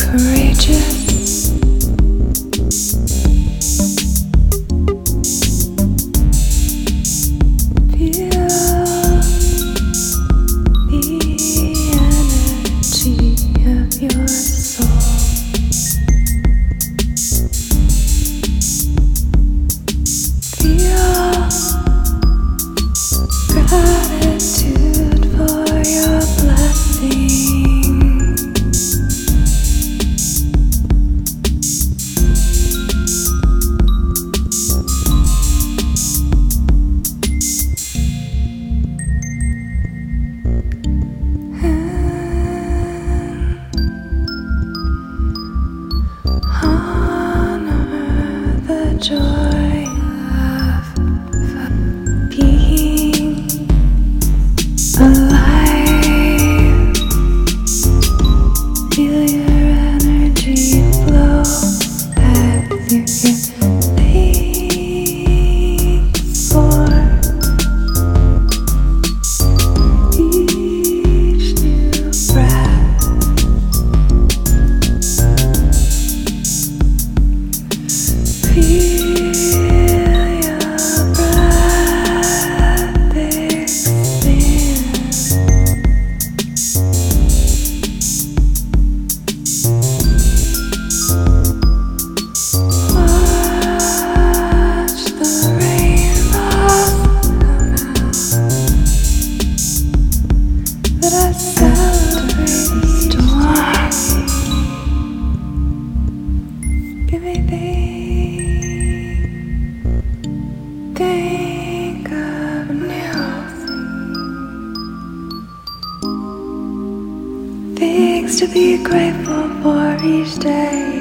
courageous. Feel the energy of your soul. Feel gratitude for your blessing. Honor the joy of being alive. Feel your energy flow as you give thanks for each new breath. Feel your breath expand. Watch the rainbows come out. Let us celebrate the storm. Give me think of new things to be grateful for each day.